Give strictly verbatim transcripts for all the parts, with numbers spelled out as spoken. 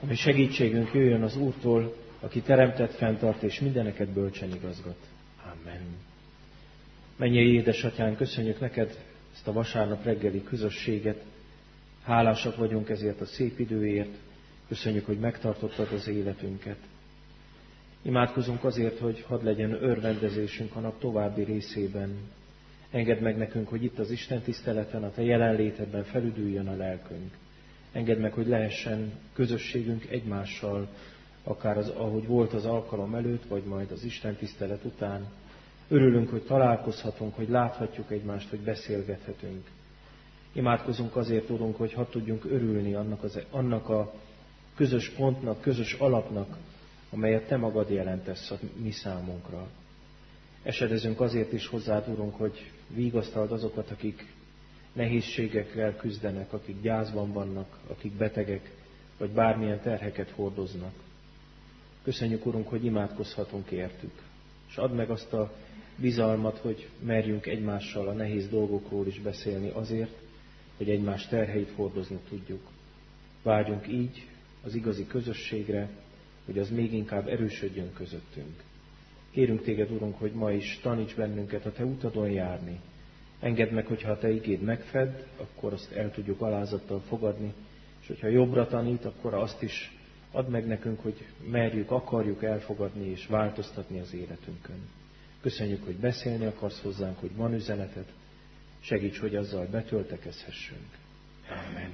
ami segítségünk jöjjön az Úrtól, aki teremtett, fenntart és mindeneket bölcsen igazgat. Amen. Mennyei édesatyánk, köszönjük neked ezt a vasárnap reggeli közösséget. Hálásak vagyunk ezért a szép időért. Köszönjük, hogy megtartottad az életünket. Imádkozunk azért, hogy hadd legyen örvendezésünk a nap további részében. Engedd meg nekünk, hogy itt az Isten tiszteleten, a te jelenlétedben felüdüljön a lelkünk. Engedd meg, hogy lehessen közösségünk egymással, akár az, ahogy volt az alkalom előtt, vagy majd az Isten tisztelet után. Örülünk, hogy találkozhatunk, hogy láthatjuk egymást, hogy beszélgethetünk. Imádkozunk azért, Urunk, hogy hadd tudjunk örülni annak, az, annak a közös pontnak, közös alapnak, amelyet te magad jelentesz a mi számunkra. Esedezünk azért is hozzád, Urunk, hogy vigasztald azokat, akik nehézségekkel küzdenek, akik gyászban vannak, akik betegek, vagy bármilyen terheket hordoznak. Köszönjük, Urunk, hogy imádkozhatunk értük, és add meg azt a bizalmat, hogy merjünk egymással a nehéz dolgokról is beszélni azért, hogy egymás terheit hordozni tudjuk. Vágyunk így az igazi közösségre, hogy az még inkább erősödjön közöttünk. Kérünk téged, Urunk, hogy ma is taníts bennünket a te utadon járni. Engedd meg, hogyha a te igéd megfed, akkor azt el tudjuk alázattal fogadni, és hogyha jobbra tanít, akkor azt is add meg nekünk, hogy merjük, akarjuk elfogadni és változtatni az életünkön. Köszönjük, hogy beszélni akarsz hozzánk, hogy van üzeneted. Segíts, hogy azzal betöltekezhessünk. Amen.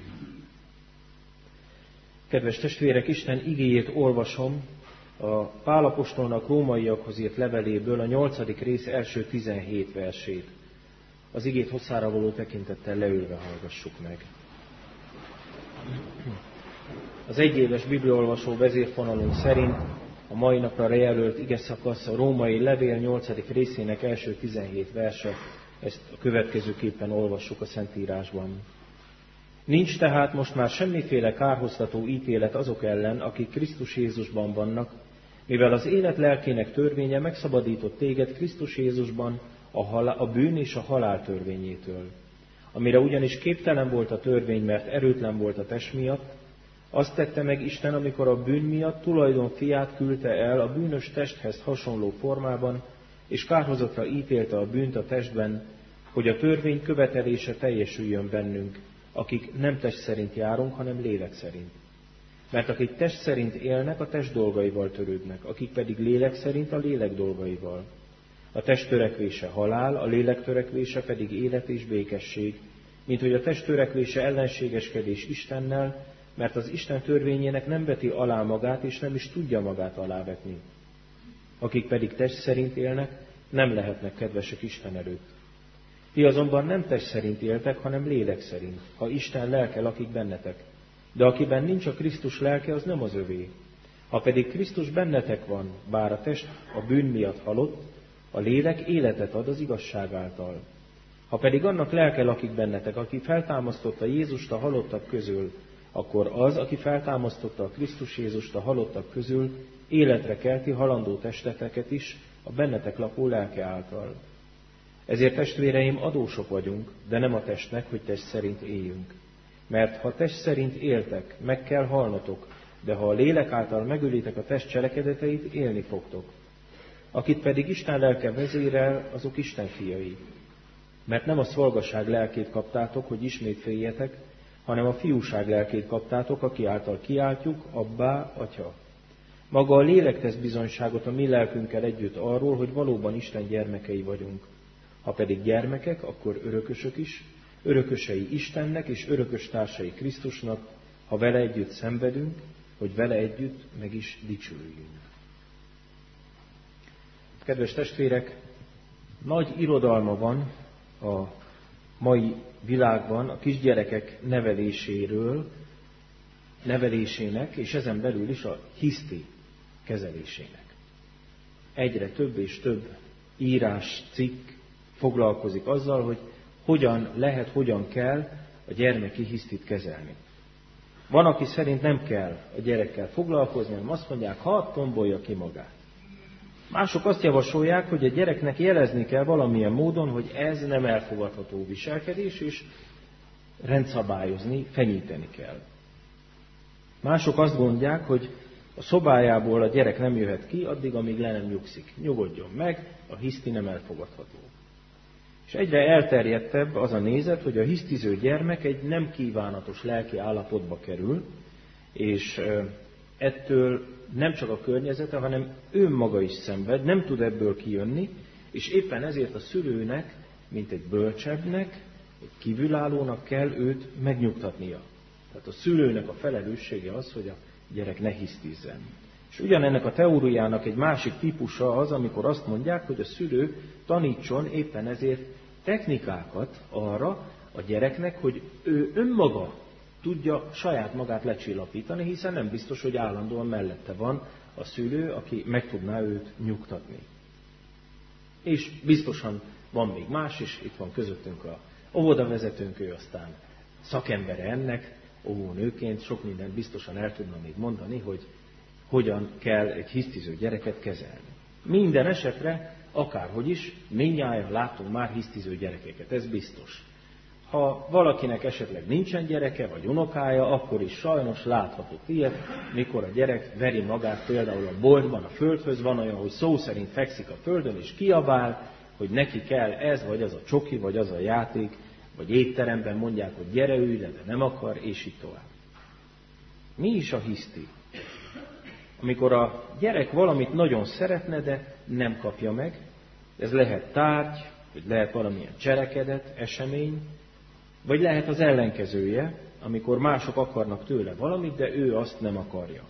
Kedves testvérek, Isten igéjét olvasom a Pál apostolnak rómaiakhoz írt leveléből, a nyolcadik rész első tizenhét versét. Az igét hosszára való tekintettel leülve hallgassuk meg. Az egyéves bibliaolvasó vezérfonalunk szerint a mai napra jelölt igeszakasz a római levél nyolcadik részének első tizenhét verse, ezt a következőképpen olvassuk a Szentírásban. Nincs tehát most már semmiféle kárhoztató ítélet azok ellen, akik Krisztus Jézusban vannak, mivel az élet lelkének törvénye megszabadított téged Krisztus Jézusban a, halál, a bűn és a halál törvényétől. Amire ugyanis képtelen volt a törvény, mert erőtlen volt a test miatt, azt tette meg Isten, amikor a bűn miatt tulajdon fiát küldte el a bűnös testhez hasonló formában, és kárhozatra ítélte a bűnt a testben, hogy a törvény követelése teljesüljön bennünk, akik nem test szerint járunk, hanem lélek szerint. Mert akik test szerint élnek, a test dolgaival törődnek, akik pedig lélek szerint a lélek dolgaival. A test törekvése halál, a lélek törekvése pedig élet és békesség, mint hogy a test törekvése ellenségeskedés Istennel, mert az Isten törvényének nem veti alá magát, és nem is tudja magát alávetni. Akik pedig test szerint élnek, nem lehetnek kedvesek Isten előtt. Ti azonban nem test szerint éltek, hanem lélek szerint, ha Isten lelke lakik bennetek. De akiben nincs a Krisztus lelke, az nem az övé. Ha pedig Krisztus bennetek van, bár a test a bűn miatt halott, a lélek életet ad az igazság által. Ha pedig annak lelke lakik bennetek, aki feltámasztotta Jézust a halottak közül, akkor az, aki feltámasztotta a Krisztus Jézust a halottak közül, életre kelti halandó testeteket is a bennetek lakó lelke által. Ezért, testvéreim, adósok vagyunk, de nem a testnek, hogy test szerint éljünk. Mert ha test szerint éltek, meg kell halnotok, de ha a lélek által megölitek a test cselekedeteit, élni fogtok. Akit pedig Isten lelke vezérel, azok Isten fiai. Mert nem a szolgaság lelkét kaptátok, hogy ismét féljetek, hanem a fiúság lelkét kaptátok, aki által kiáltjuk, abbá, atya. Maga a lélek tesz bizonyságot a mi lelkünkkel együtt arról, hogy valóban Isten gyermekei vagyunk. Ha pedig gyermekek, akkor örökösök is, örökösei Istennek és örökös társai Krisztusnak, ha vele együtt szenvedünk, hogy vele együtt meg is dicsőüljünk. Kedves testvérek, nagy irodalma van a mai világban a kisgyerekek neveléséről, nevelésének, és ezen belül is a hiszti kezelésének. Egyre több és több írás, cikk foglalkozik azzal, hogy hogyan lehet, hogyan kell a gyermeki hisztit kezelni. Van, aki szerint nem kell a gyerekkel foglalkozni, hanem azt mondják, ha tombolja ki magát. Mások azt javasolják, hogy a gyereknek jelezni kell valamilyen módon, hogy ez nem elfogadható viselkedés, és rendszabályozni, fenyíteni kell. Mások azt gondolják, hogy a szobájából a gyerek nem jöhet ki, addig, amíg le nem nyugszik. Nyugodjon meg, a hiszti nem elfogadható. És egyre elterjedtebb az a nézet, hogy a hisztiző gyermek egy nem kívánatos lelki állapotba kerül, és ettől nem csak a környezete, hanem önmaga is szenved, nem tud ebből kijönni, és éppen ezért a szülőnek, mint egy bölcsebbnek, egy kívülállónak kell őt megnyugtatnia. Tehát a szülőnek a felelőssége az, hogy a gyerek ne hisztizzen. És ugyanennek a teóriának egy másik típusa az, amikor azt mondják, hogy a szülő tanítson éppen ezért technikákat arra a gyereknek, hogy ő önmaga tudja saját magát lecsillapítani, hiszen nem biztos, hogy állandóan mellette van a szülő, aki meg tudná őt nyugtatni. És biztosan van még más is, itt van közöttünk a óvodavezetőnk, ő aztán szakembere ennek, óvónőként sok mindent biztosan el tudna még mondani, hogy hogyan kell egy hisztiző gyereket kezelni. Minden esetre, akárhogy is, mindnyájan látunk már hisztiző gyerekeket, ez biztos. Ha valakinek esetleg nincsen gyereke, vagy unokája, akkor is sajnos láthatott ilyet, mikor a gyerek veri magát például a boltban, a földhöz, van olyan, hogy szó szerint fekszik a földön, és kiabál, hogy neki kell ez, vagy az a csoki, vagy az a játék, vagy étteremben mondják, hogy gyere ülj le, de nem akar, és így tovább. Mi is a hiszti? Amikor a gyerek valamit nagyon szeretne, de nem kapja meg, ez lehet tárgy, vagy lehet valamilyen cselekedet, esemény, vagy lehet az ellenkezője, amikor mások akarnak tőle valamit, de ő azt nem akarja.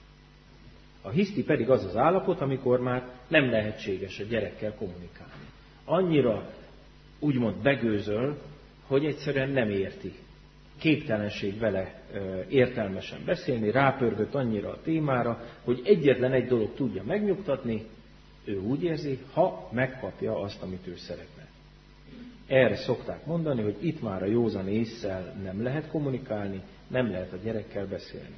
A hiszti pedig az az állapot, amikor már nem lehetséges a gyerekkel kommunikálni. Annyira úgymond begőzöl, hogy egyszerűen nem érti. Képtelenség vele értelmesen beszélni, rápörgött annyira a témára, hogy egyetlen egy dolog tudja megnyugtatni, ő úgy érzi, ha megkapja azt, amit ő szeretne. Erre szokták mondani, hogy itt már a józan ésszel nem lehet kommunikálni, nem lehet a gyerekkel beszélni.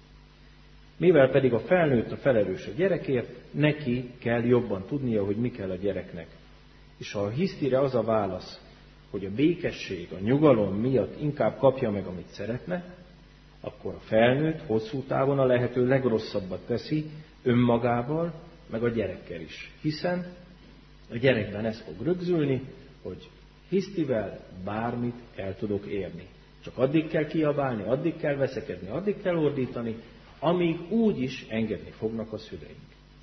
Mivel pedig a felnőtt a felelős a gyerekért, neki kell jobban tudnia, hogy mi kell a gyereknek. És ha a hisztire az a válasz, hogy a békesség, a nyugalom miatt inkább kapja meg, amit szeretne, akkor a felnőtt hosszú távon a lehető legrosszabbat teszi önmagával, meg a gyerekkel is. Hiszen a gyerekben ez fog rögzülni, hogy hisztivel bármit el tudok érni. Csak addig kell kiabálni, addig kell veszekedni, addig kell ordítani, amíg úgy is engedni fognak a szüleink.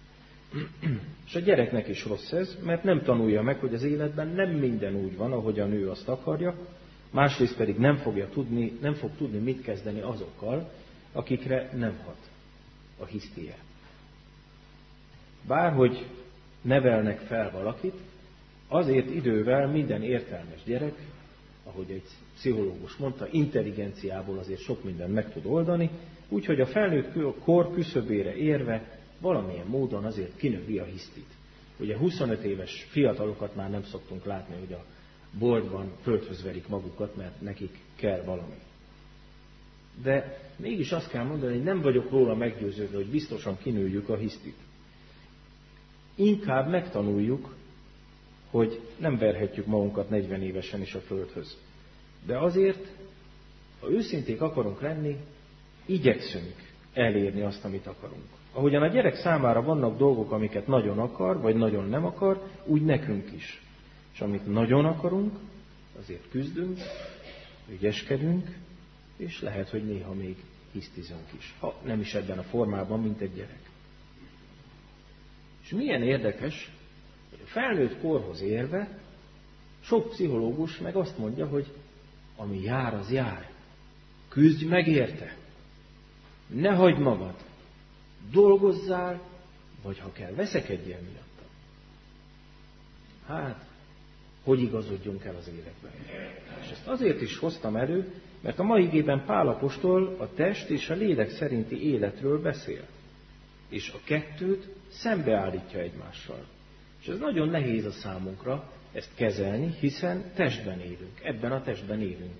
És a gyereknek is rossz ez, mert nem tanulja meg, hogy az életben nem minden úgy van, ahogy a nő azt akarja, másrészt pedig nem fogja tudni, nem fog tudni mit kezdeni azokkal, akikre nem hat a hisztie. Bárhogy nevelnek fel valakit, azért idővel minden értelmes gyerek, ahogy egy pszichológus mondta, intelligenciából azért sok mindent meg tud oldani, úgyhogy a felnőtt kor küszöbére érve valamilyen módon azért kinövi a hisztit. Ugye huszonöt éves fiatalokat már nem szoktunk látni, hogy a boltban földhöz verik magukat, mert nekik kell valami. De mégis azt kell mondani, hogy nem vagyok róla meggyőződve, hogy biztosan kinőjük a hisztit. Inkább megtanuljuk, hogy nem verhetjük magunkat negyven évesen is a földhöz. De azért, ha őszinték akarunk lenni, igyekszünk elérni azt, amit akarunk. Ahogyan a gyerek számára vannak dolgok, amiket nagyon akar, vagy nagyon nem akar, úgy nekünk is. És amit nagyon akarunk, azért küzdünk, ügyeskedünk, és lehet, hogy néha még hisztizünk is. Ha nem is ebben a formában, mint egy gyerek. És milyen érdekes, hogy a felnőtt korhoz érve sok pszichológus meg azt mondja, hogy ami jár, az jár. Küzdj meg érte. Ne hagyd magad. Dolgozzál, vagy ha kell, veszekedjél miatta. Hát, hogy igazodjunk el az életben? És ezt azért is hoztam elő, mert a mai igében Pál apostol a test és a lélek szerinti életről beszél. És a kettőt szembeállítja egymással. És ez nagyon nehéz a számunkra ezt kezelni, hiszen testben élünk, ebben a testben élünk.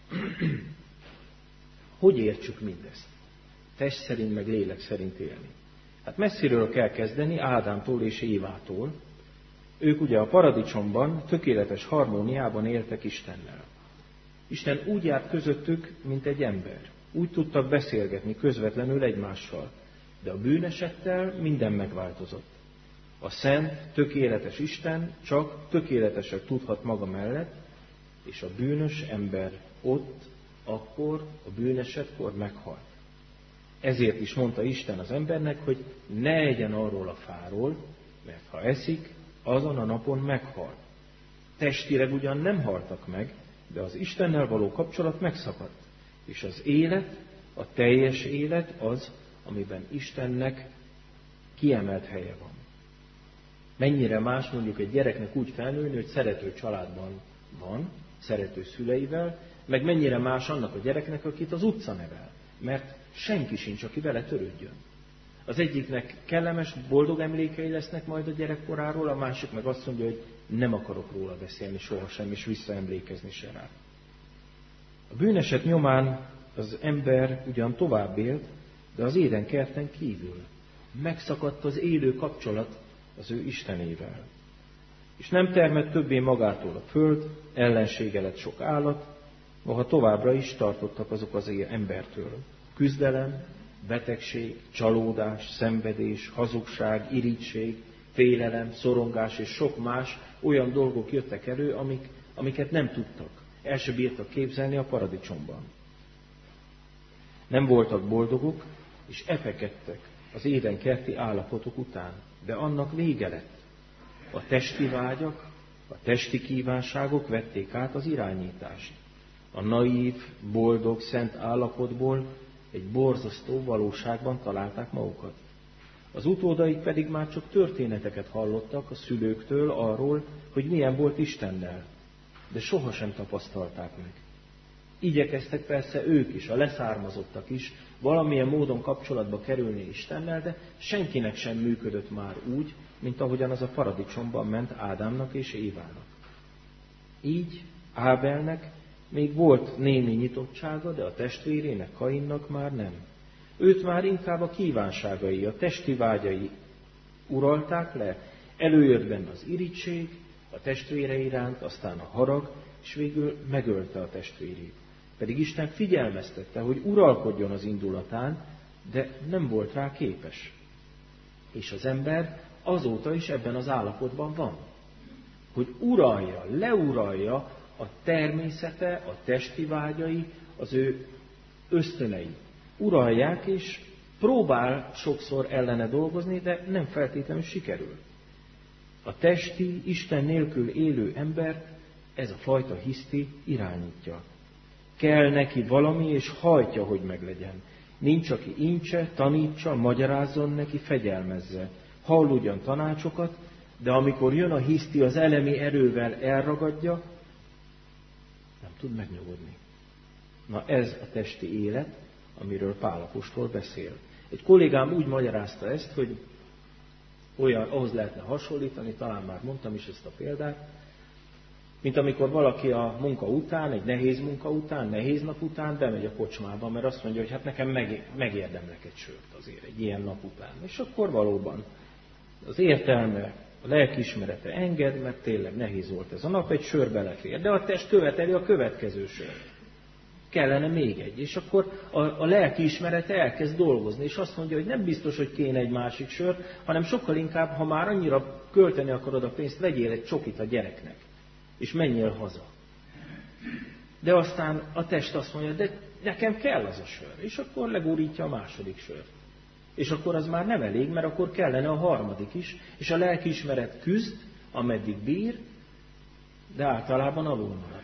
Hogy értsük mindezt? Test szerint, meg lélek szerint élni. Hát messziről kell kezdeni, Ádámtól és Évától. Ők ugye a paradicsomban, tökéletes harmóniában éltek Istennel. Isten úgy járt közöttük, mint egy ember. Úgy tudtak beszélgetni közvetlenül egymással, de a bűnesettel minden megváltozott. A szent, tökéletes Isten csak tökéleteset tudhat maga mellett, és a bűnös ember ott, akkor, a bűnesetkor meghalt. Ezért is mondta Isten az embernek, hogy ne egyen arról a fáról, mert ha eszik, azon a napon meghal. Testileg ugyan nem haltak meg, de az Istennel való kapcsolat megszakadt, és az élet, a teljes élet az, amiben Istennek kiemelt helye van. Mennyire más mondjuk egy gyereknek úgy felnőni, hogy szerető családban van, szerető szüleivel, meg mennyire más annak a gyereknek, akit az utca nevel, mert senki sincs, aki vele törődjön. Az egyiknek kellemes, boldog emlékei lesznek majd a gyerekkoráról, a másik meg azt mondja, hogy nem akarok róla beszélni sohasem, és visszaemlékezni se rá. A bűneset nyomán az ember ugyan tovább élt, de az Éden kerten kívül. Megszakadt az élő kapcsolat az ő Istenével. És nem termett többé magától a föld, ellensége lett sok állat, noha továbbra is tartottak azok az embertől. Küzdelem, betegség, csalódás, szenvedés, hazugság, irigység, félelem, szorongás és sok más olyan dolgok jöttek elő, amik, amiket nem tudtak. El se bírtak képzelni a paradicsomban. Nem voltak boldogok, és epekedtek az Éden kerti állapotok után, de annak vége lett. A testi vágyak, a testi kívánságok vették át az irányítást. A naív, boldog, szent állapotból egy borzasztó valóságban találták magukat. Az utódaik pedig már csak történeteket hallottak a szülőktől arról, hogy milyen volt Istennel, de sohasem tapasztalták meg. Igyekeztek persze ők is, a leszármazottak is valamilyen módon kapcsolatba kerülni Istennel, de senkinek sem működött már úgy, mint ahogyan az a paradicsomban ment Ádámnak és Évának. Így Ábelnek még volt némi nyitottsága, de a testvérének, Kainnak már nem. Őt már inkább a kívánságai, a testi vágyai uralták le, előjött benne az irigység, a testvére iránt, aztán a harag, és végül megölte a testvérét. Pedig Isten figyelmeztette, hogy uralkodjon az indulatán, de nem volt rá képes. És az ember azóta is ebben az állapotban van, hogy uralja, leuralja a természete, a testi vágyai, az ő ösztönei. Uralják, és próbál sokszor ellene dolgozni, de nem feltétlenül sikerül. A testi, Isten nélkül élő ember ez a fajta hiszti irányítja. Kell neki valami, és hajtja, hogy meglegyen. Nincs, aki incse, tanítsa, magyarázzon neki, fegyelmezze. Hall ugyan tanácsokat, de amikor jön a hiszti, az elemi erővel elragadja, nem tud megnyugodni. Na ez a testi élet, amiről Pál apostol beszél. Egy kollégám úgy magyarázta ezt, hogy olyan, ahhoz lehetne hasonlítani, talán már mondtam is ezt a példát, mint amikor valaki a munka után, egy nehéz munka után, nehéz nap után bemegy a kocsmába, mert azt mondja, hogy hát nekem megérdemlek egy sört azért, egy ilyen nap után. És akkor valóban az értelme, a lelkiismerete enged, mert tényleg nehéz volt ez a nap, egy sör belefér, de a test követeli a következő sört. Kellene még egy. És akkor a, a lelkiismerete elkezd dolgozni, és azt mondja, hogy nem biztos, hogy kéne egy másik sör, hanem sokkal inkább, ha már annyira költeni akarod a pénzt, vegyél egy csokit a gyereknek, és menjél haza. De aztán a test azt mondja, de nekem kell az a sör, és akkor legurítja a második sört. És akkor az már nem elég, mert akkor kellene a harmadik is, és a lelkiismeret küzd, ameddig bír, de általában alul marad.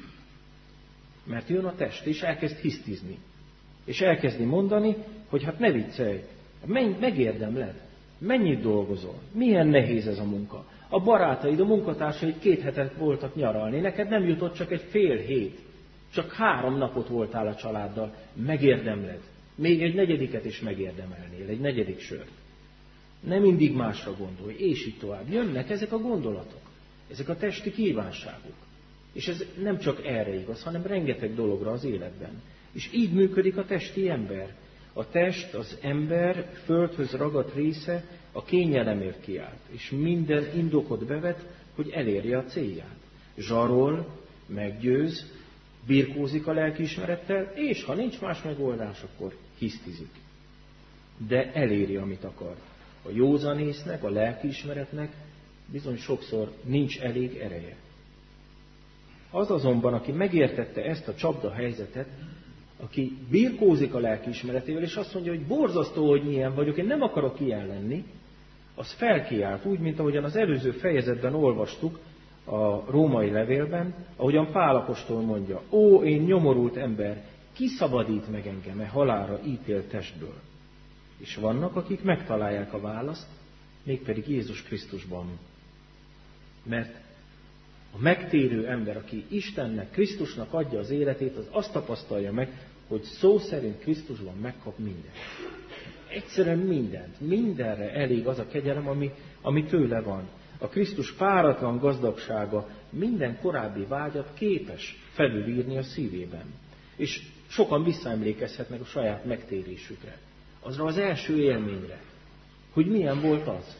Mert jön a test, és elkezd hisztizni. És elkezdi mondani, hogy hát ne viccelj, megérdemled, mennyit dolgozol, milyen nehéz ez a munka. A barátaid, a munkatársaid két hetet voltak nyaralni, neked nem jutott csak egy fél hét, csak három napot voltál a családdal, megérdemled. Még egy negyediket is megérdemelnél, egy negyedik sört. Nem mindig másra gondolj, és így tovább. Jönnek ezek a gondolatok, ezek a testi kívánságok. És ez nem csak erre igaz, hanem rengeteg dologra az életben. És így működik a testi ember. A test, az ember földhöz ragadt része a kényelemért kiállt, és minden indokot bevet, hogy elérje a célját. Zsarol, meggyőz, birkózik a lelkiismerettel, és ha nincs más megoldás, akkor hisztizik. De eléri, amit akar. A józanésznek, a lelkiismeretnek bizony sokszor nincs elég ereje. Az azonban, aki megértette ezt a csapda helyzetet, aki birkózik a lelkiismeretével, és azt mondja, hogy borzasztó, hogy milyen vagyok, én nem akarok ilyen lenni, az felkiált, úgy, mint ahogyan az előző fejezetben olvastuk a római levélben, ahogyan Pál apostol mondja, ó, én nyomorult ember, ki szabadít meg engem e halálra ítélt testből? És vannak, akik megtalálják a választ, mégpedig Jézus Krisztusban. Mert a megtérő ember, aki Istennek, Krisztusnak adja az életét, az azt tapasztalja meg, hogy szó szerint Krisztusban megkap mindent. Egyszerűen mindent. Mindenre elég az a kegyelem, ami, ami tőle van. A Krisztus páratlan gazdagsága minden korábbi vágyat képes felülírni a szívében. És sokan visszaemlékezhetnek a saját megtérésükre. Azra az első élményre, hogy milyen volt az.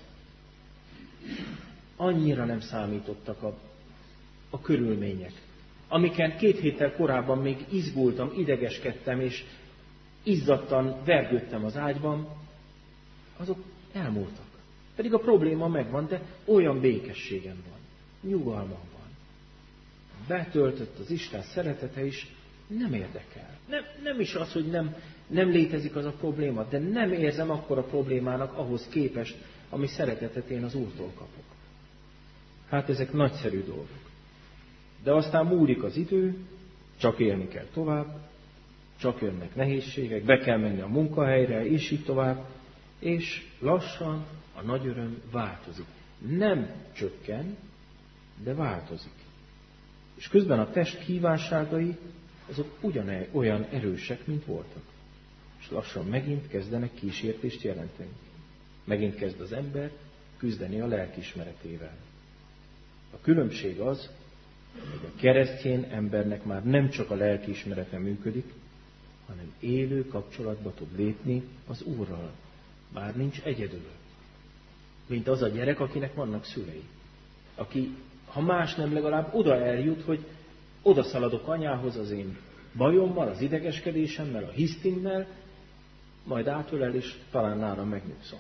Annyira nem számítottak a, a körülmények, amiken két héttel korábban még izgultam, idegeskedtem, és izzadtan vergődtem az ágyban, azok elmúltak. Pedig a probléma megvan, de olyan békességem van, nyugalmam van. Betöltött az Isten szeretete is, nem érdekel. Nem, nem is az, hogy nem, nem létezik az a probléma, de nem érzem akkora problémának ahhoz képest, ami szeretetet én az Úrtól kapok. Hát ezek nagyszerű dolgok. De aztán múlik az idő, csak élni kell tovább, csak jönnek nehézségek, be kell menni a munkahelyre, és így tovább, és lassan a nagy öröm változik. Nem csökken, de változik. És közben a test kívánságai, azok ugyanolyan erősek, mint voltak. És lassan megint kezdenek kísértést jelenteni. Megint kezd az ember küzdeni a lelkiismeretével. A különbség az, hogy a keresztény embernek már nem csak a lelkiismerete működik, hanem élő kapcsolatba tud lépni az Úrral. Már nincs egyedül. Mint az a gyerek, akinek vannak szülei. Aki, ha más nem, legalább oda eljut, hogy oda szaladok anyához az én bajommal, az idegeskedésemmel, a hisztimmel, majd átölel, és talán nála megnyugszom.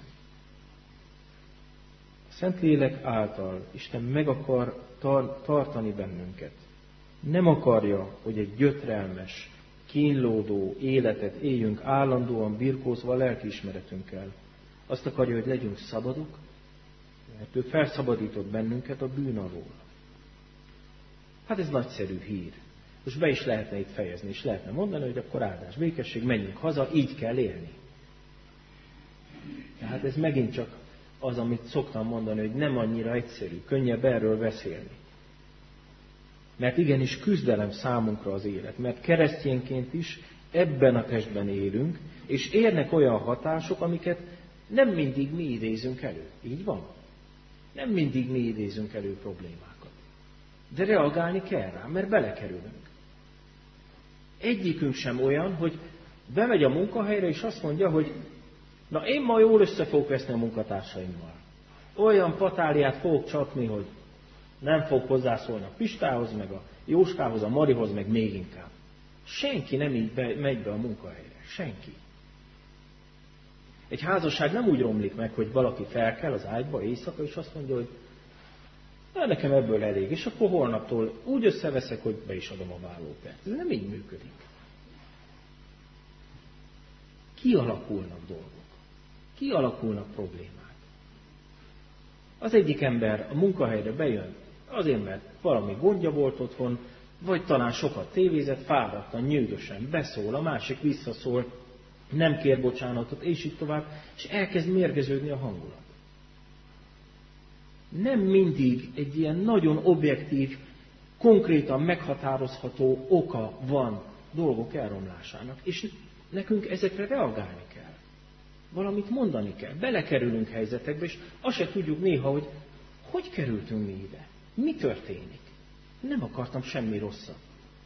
A Szentlélek által Isten meg akar tar- tartani bennünket. Nem akarja, hogy egy gyötrelmes, kínlódó életet éljünk állandóan birkózva a lelkiismeretünkkel. Azt akarja, hogy legyünk szabadok, mert ő felszabadított bennünket a bűn alól. Hát ez nagyszerű hír. Most be is lehetne itt fejezni, és lehetne mondani, hogy akkor áldás, békesség, menjünk haza, így kell élni. Tehát ez megint csak az, amit szoktam mondani, hogy nem annyira egyszerű, könnyebb erről beszélni. Mert igenis küzdelem számunkra az élet, mert keresztényként is ebben a testben élünk, és érnek olyan hatások, amiket nem mindig mi idézünk elő. Így van? Nem mindig mi idézünk elő problémákat. De reagálni kell rá, mert belekerülünk. Egyikünk sem olyan, hogy bemegy a munkahelyre, és azt mondja, hogy na én ma jól össze fogok veszni a munkatársaimmal. Olyan patáliát fogok csapni, hogy nem fog hozzászólni a Pistához, meg a Jóskához, a Marihoz, meg még inkább. Senki nem így be, megy be a munkahelyre. Senki. Egy házasság nem úgy romlik meg, hogy valaki felkel az ágyba éjszaka, és azt mondja, hogy na, nekem ebből elég, és akkor holnaptól úgy összeveszek, hogy be is adom a vállópert. Ez nem így működik. Kialakulnak dolgok. Kialakulnak problémák. Az egyik ember a munkahelyre bejön, azért, mert valami gondja volt otthon, vagy talán sokat tévézett, fáradtan, nyűgösen beszól, a másik visszaszól, nem kér bocsánatot, és így tovább, és elkezd mérgeződni a hangulat. Nem mindig egy ilyen nagyon objektív, konkrétan meghatározható oka van dolgok elromlásának, és nekünk ezekre reagálni kell. Valamit mondani kell. Belekerülünk helyzetekbe, és azt se tudjuk néha, hogy hogy kerültünk mi ide. Mi történik? Nem akartam semmi rosszat.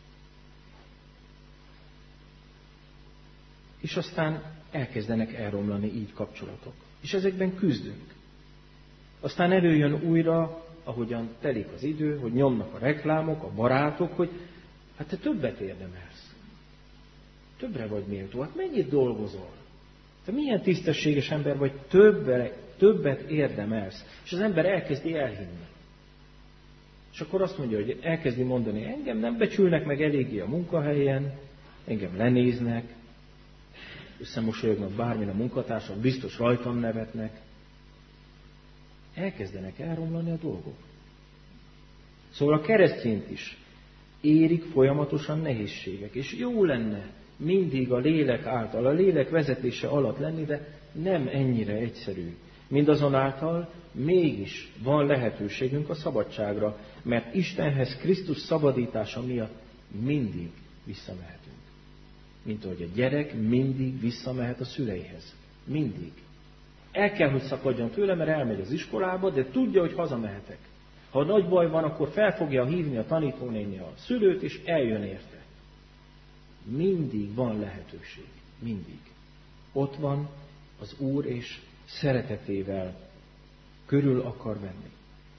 És aztán elkezdenek elromlani így kapcsolatok. És ezekben küzdünk. Aztán előjön újra, ahogyan telik az idő, hogy nyomnak a reklámok, a barátok, hogy Hát te többet érdemelsz. Többre vagy méltó. Hát mennyit dolgozol? Te milyen tisztességes ember vagy, többre, többet érdemelsz. És az ember elkezdi elhinni. És akkor azt mondja, hogy elkezdi mondani, engem nem becsülnek meg eléggé a munkahelyen, engem lenéznek, összemosolyognak bármin a munkatársak, biztos rajtam nevetnek. Elkezdenek elromlani a dolgok. Szóval a keresztényt is érik folyamatosan nehézségek, és jó lenne mindig a lélek által, a lélek vezetése alatt lenni, de nem ennyire egyszerű. Mindazonáltal mégis van lehetőségünk a szabadságra, mert Istenhez Krisztus szabadítása miatt mindig visszamehetünk. Mint ahogy a gyerek mindig visszamehet a szüleihez. Mindig. El kell, hogy szakadjon tőle, mert elmegy az iskolába, de tudja, hogy hazamehetek. Ha nagy baj van, akkor fel fogja hívni a tanítónéni a szülőt, és eljön érte. Mindig van lehetőség. Mindig. Ott van az Úr, és szeretetével körül akar venni.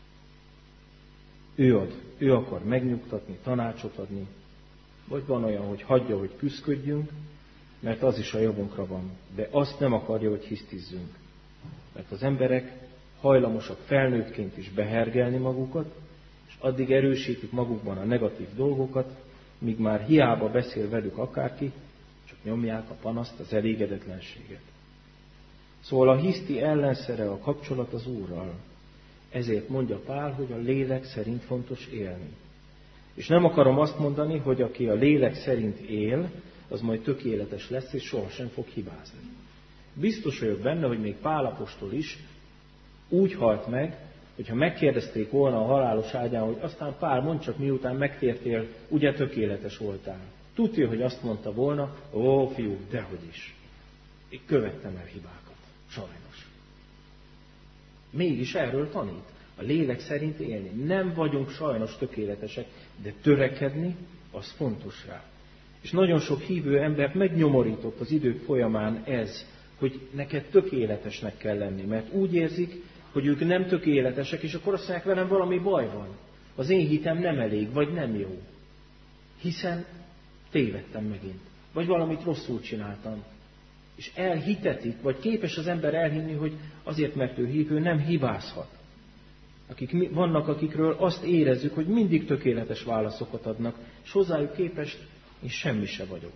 Ő ad, ő akar megnyugtatni, tanácsot adni, vagy van olyan, hogy hagyja, hogy küszködjünk, mert az is a javunkra van, de azt nem akarja, hogy hisztizzünk. Mert az emberek hajlamosak felnőttként is behergelni magukat, és addig erősítik magukban a negatív dolgokat, míg már hiába beszél velük akárki, csak nyomják a panaszt, az elégedetlenséget. Szóval a hiszti ellenszere a kapcsolat az Úrral. Ezért mondja Pál, hogy a lélek szerint fontos élni. És nem akarom azt mondani, hogy aki a lélek szerint él, az majd tökéletes lesz, és sohasem fog hibázni. Biztos vagyok benne, hogy még Pál apostol is úgy halt meg, hogyha megkérdezték volna a halálos ágyán, hogy aztán Pál, mondd csak, miután megtértél, ugye tökéletes voltál. Tudja, hogy azt mondta volna, ó fiú, dehogy is. Én követtem el hibákat. Sajnos. Mégis erről tanít. A lélek szerint élni. Nem vagyunk sajnos tökéletesek, de törekedni, az fontos rá. És nagyon sok hívő embert megnyomorított az idők folyamán ez, hogy neked tökéletesnek kell lenni, mert úgy érzik, hogy ők nem tökéletesek, és akkor azt mondják, velem valami baj van. Az én hitem nem elég, vagy nem jó. Hiszen tévedtem megint, vagy valamit rosszul csináltam. És elhitetik, vagy képes az ember elhinni, hogy azért, mert ő hívő, nem hibázhat. Akik, vannak, akikről azt érezzük, hogy mindig tökéletes válaszokat adnak, és hozzájuk képest én semmi se vagyok.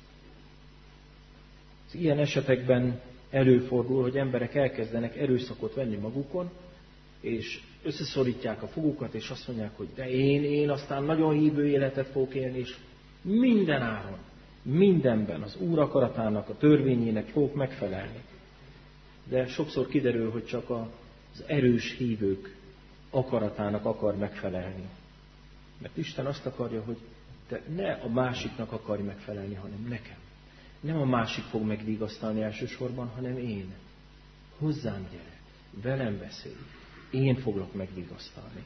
Az ilyen esetekben előfordul, hogy emberek elkezdenek erőszakot venni magukon, és összeszorítják a fogukat, és azt mondják, hogy de én, én aztán nagyon hívő életet fogok élni, és minden áron, mindenben az Úr akaratának, a törvényének fogok megfelelni. De sokszor kiderül, hogy csak az erős hívők akaratának akar megfelelni. Mert Isten azt akarja, hogy te ne a másiknak akarj megfelelni, hanem nekem. Nem a másik fog megvigasztalni elsősorban, hanem én. Hozzám gyere, velem beszélj, én foglak megvigasztalni.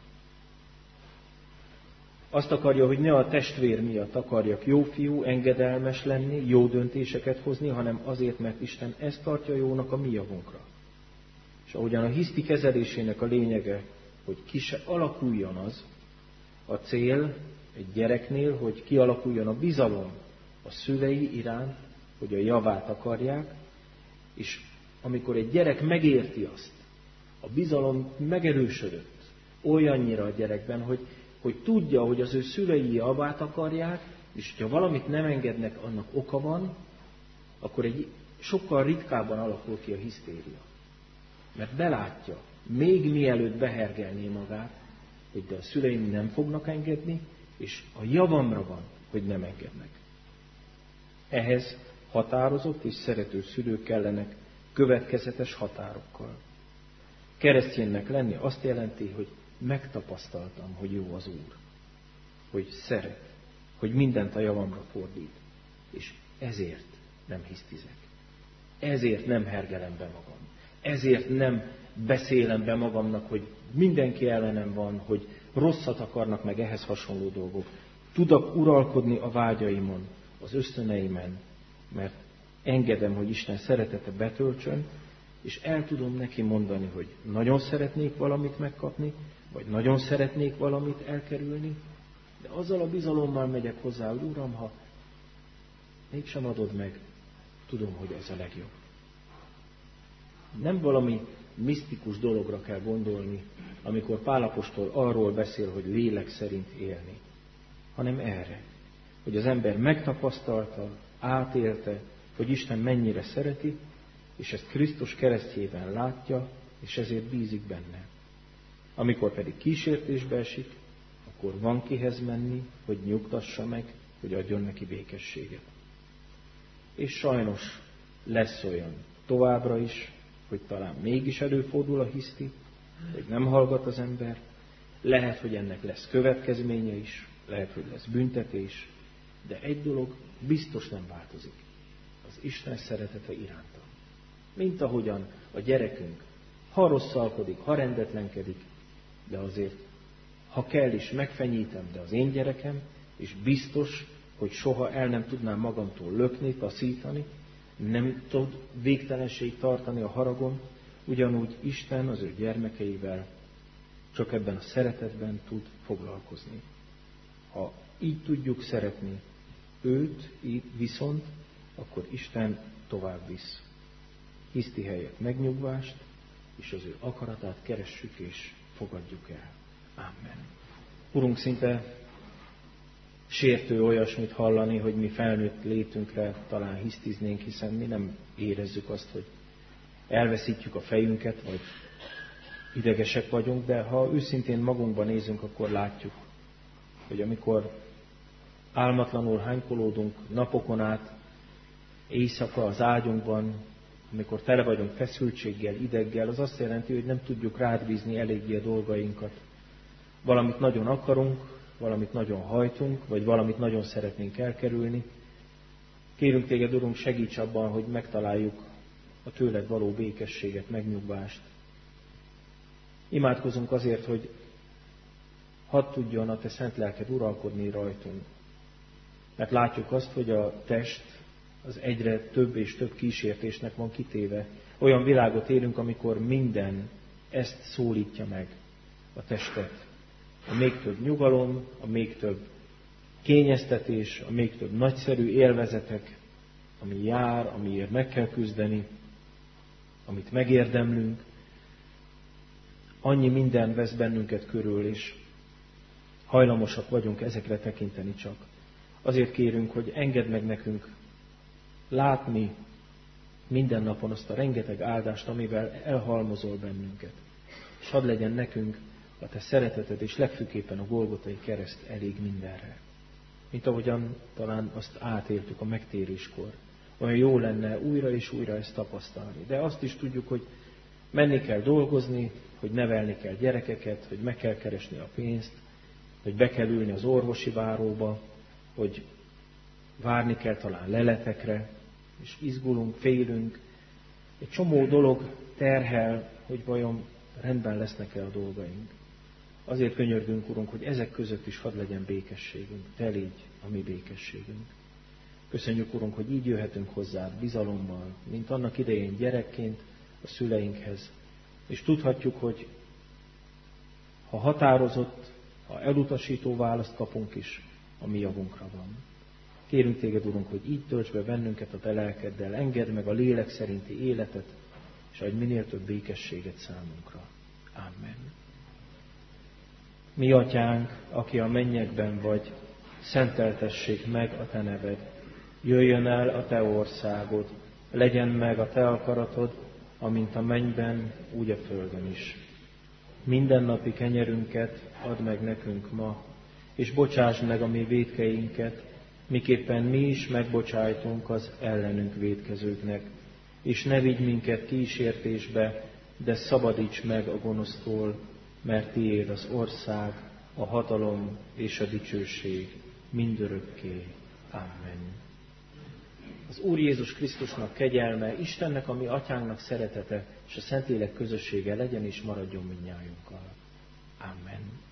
Azt akarja, hogy ne a testvér miatt akarjak jó fiú, engedelmes lenni, jó döntéseket hozni, hanem azért, mert Isten ezt tartja jónak a mi javunkra. És ahogyan a hiszti kezelésének a lényege, hogy ki se alakuljon az, a cél egy gyereknél, hogy kialakuljon a bizalom a szülei iránt, hogy a javát akarják, és amikor egy gyerek megérti azt, a bizalom megerősödött olyannyira a gyerekben, hogy, hogy tudja, hogy az ő szülei javát akarják, és ha valamit nem engednek, annak oka van, akkor egy sokkal ritkábban alakul ki a hisztéria. Mert belátja, még mielőtt behergelné magát, hogy de a szüleim nem fognak engedni, és a javamra van, hogy nem engednek. Ehhez határozott és szerető szülők kellenek következetes határokkal. Kereszténynek lenni azt jelenti, hogy megtapasztaltam, hogy jó az Úr, hogy szeret, hogy mindent a javamra fordít, és ezért nem hisztizek. Ezért nem hergelem be magam. Ezért nem beszélem be magamnak, hogy mindenki ellenem van, hogy rosszat akarnak meg ehhez hasonló dolgok. Tudok uralkodni a vágyaimon, az ösztöneimen, mert engedem, hogy Isten szeretete betöltsön, és el tudom neki mondani, hogy nagyon szeretnék valamit megkapni, vagy nagyon szeretnék valamit elkerülni, De azzal a bizalommal megyek hozzá, hogy Uram, ha mégsem adod meg, tudom, hogy ez a legjobb. Nem valami misztikus dologra kell gondolni, amikor Pál apostol arról beszél, hogy lélek szerint élni, hanem erre, hogy az ember megtapasztalta, átélte, hogy Isten mennyire szereti, és ezt Krisztus keresztjében látja, és ezért bízik benne. Amikor pedig kísértésbe esik, akkor van kihez menni, hogy nyugtassa meg, hogy adjon neki békességet. És sajnos lesz olyan továbbra is, hogy talán mégis előfordul a hiszti, hogy nem hallgat az ember, lehet, hogy ennek lesz következménye is, lehet, hogy lesz büntetés, de egy dolog biztos nem változik, az Isten szeretete iránta. Mint ahogyan a gyerekünk, ha rosszalkodik, ha rendetlenkedik, de azért, ha kell is, megfenyítem, de az én gyerekem, és biztos, hogy soha el nem tudnám magamtól lökni, taszítani, nem tud végtelenség tartani a haragon, ugyanúgy Isten az ő gyermekeivel csak ebben a szeretetben tud foglalkozni. Ha így tudjuk szeretni őt, így viszont, akkor Isten tovább visz. Hiszti helyett megnyugvást, és az ő akaratát keressük és fogadjuk el. Amen. Urunk, szinte sértő olyasmit hallani, hogy mi felnőtt létünkre talán hisztiznénk, hiszen mi nem érezzük azt, hogy elveszítjük a fejünket, vagy idegesek vagyunk, de ha őszintén magunkban nézünk, akkor látjuk, hogy amikor álmatlanul hánykolódunk napokon át, éjszaka az ágyunkban, amikor tele vagyunk feszültséggel, ideggel, az azt jelenti, hogy nem tudjuk rád bízni eléggé a dolgainkat. Valamit nagyon akarunk, valamit nagyon hajtunk, vagy valamit nagyon szeretnénk elkerülni. Kérünk téged, Urunk, segíts abban, hogy megtaláljuk a tőled való békességet, megnyugvást. Imádkozunk azért, hogy hadd tudjon a te szent lelked uralkodni rajtunk. Mert látjuk azt, hogy a test az egyre több és több kísértésnek van kitéve. Olyan világot élünk, amikor minden ezt szólítja meg, a testet. A még több nyugalom, a még több kényeztetés, a még több nagyszerű élvezetek, ami jár, amiért meg kell küzdeni, amit megérdemlünk. Annyi minden vesz bennünket körül, és hajlamosak vagyunk ezekre tekinteni csak. Azért kérünk, hogy engedd meg nekünk látni minden napon azt a rengeteg áldást, amivel elhalmozol bennünket. És hadd legyen nekünk a te szereteted, és legfőképpen a Golgotai kereszt elég mindenre. Mint ahogyan talán azt átéltük a megtéréskor. Olyan jó lenne újra és újra ezt tapasztalni. De azt is tudjuk, hogy menni kell dolgozni, hogy nevelni kell gyerekeket, hogy meg kell keresni a pénzt, hogy be kell ülni az orvosi váróba, hogy várni kell talán leletekre, és izgulunk, félünk. Egy csomó dolog terhel, hogy vajon rendben lesznek-e a dolgaink. Azért könyörgünk, Urunk, hogy ezek között is hadd legyen békességünk. Te légy a mi békességünk. Köszönjük, Urunk, hogy így jöhetünk hozzád bizalommal, mint annak idején gyerekként a szüleinkhez. És tudhatjuk, hogy ha határozott, ha elutasító választ kapunk is, a mi javunkra van. Kérünk téged, Urunk, hogy így tölts be bennünket a te lelkeddel, engedd meg a lélek szerinti életet, és adj minél több békességet számunkra. Amen. Mi atyánk, aki a mennyekben vagy, szenteltessék meg a te neved. Jöjjön el a te országod, legyen meg a te akaratod, amint a mennyben, úgy a földön is. Mindennapi kenyerünket add meg nekünk ma, és bocsásd meg a mi vétkeinket, miképpen mi is megbocsájtunk az ellenünk vétkezőknek. És ne vigy minket kísértésbe, de szabadíts meg a gonosztól, mert tiéd az ország, a hatalom és a dicsőség mindörökké. Amen. Az Úr Jézus Krisztusnak kegyelme, Istennek, a mi atyánknak szeretete, és a Szentlélek közössége legyen és maradjon mindnyájunkkal. Amen.